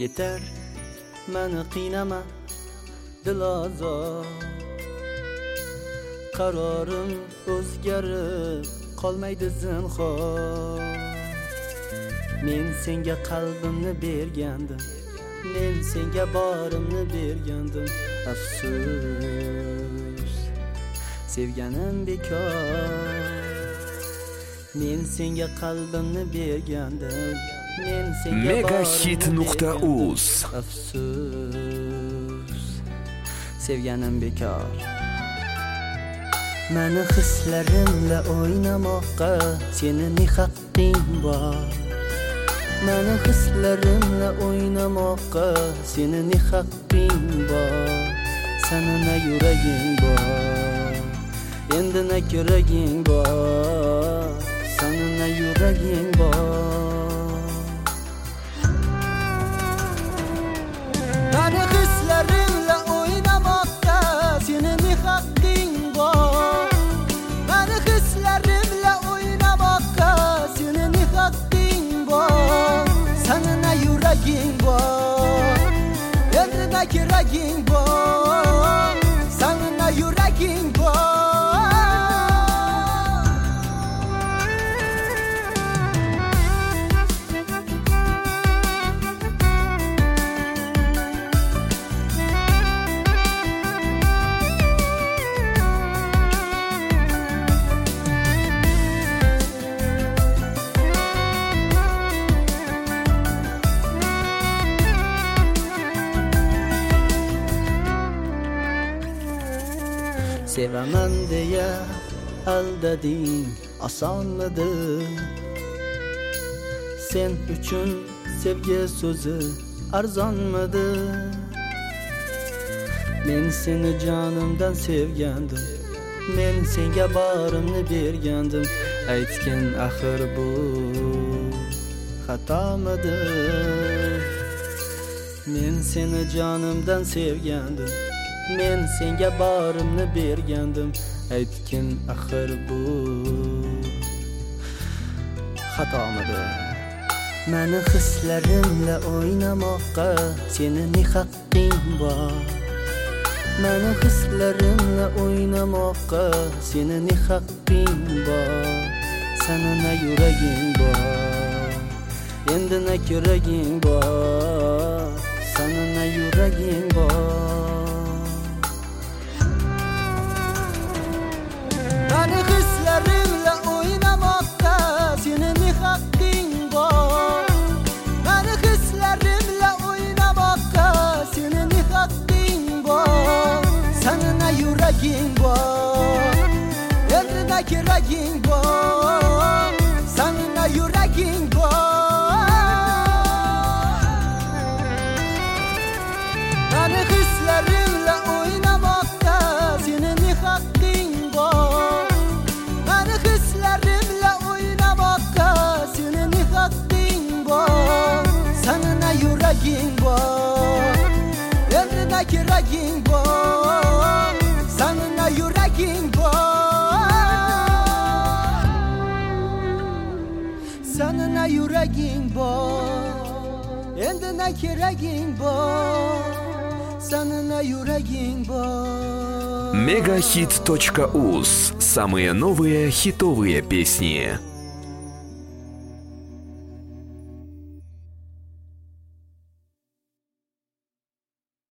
yeter meni qiynama dilozor qarorim o'zgarib qolmaydi zinhor men senga qalbimni bergandim men senga borimni bergandim afsus sevganim bekor men senga qalbimni bergandim men senga Megahit.uz afsus sevganim bekor meni hislarimla o'ynamoqqa sening ne haqqing bor meni hislarimla o'ynamoqqa sening ne haqqing bor sening yuraging bor endi ne keraging bor sening yuraging bor meni hislarimla o'ynamoqqa sening ne haqqing bor meni hislarimla o'ynamoqqa sening ne haqqing bor sening yuraging bor endi ne keraging bor sening yuraging bor sevaman deya aldading osonmidi sen uchun sevgi so'zi arzonmidi men seni jonimdan sevgandim men senga borimni bergandim aytgin axir bu xatomidi men seni jonimdan sevgandim men senga borimni bergandim aytgin axir bu xatomidi meni hislarimla o'ynamoqqa sening ne haqqing bor meni hislarimla o'ynamoqqa sening ne haqqing bor sening yuraging bor endi ne keraging bor sening yuraging bor meni hislarimla o'ynamoqqa sening ne haqqing bor meni hislarimla o'ynamoqqa sening ne haqqing bor sening yuraging bor endi ne keraging bor sening yuraging bor meni hislarimla o'ynamoqqa sening ne haqqing bor meni hislarimla o'ynamoqqa sening ne haqqing bor sening yuraging bor endi ne keraging bor sening yuraging bor sening yuraging bor endi ne keraging bor sening yuraging bor Megahit.uz. Самые новые хитовые песни.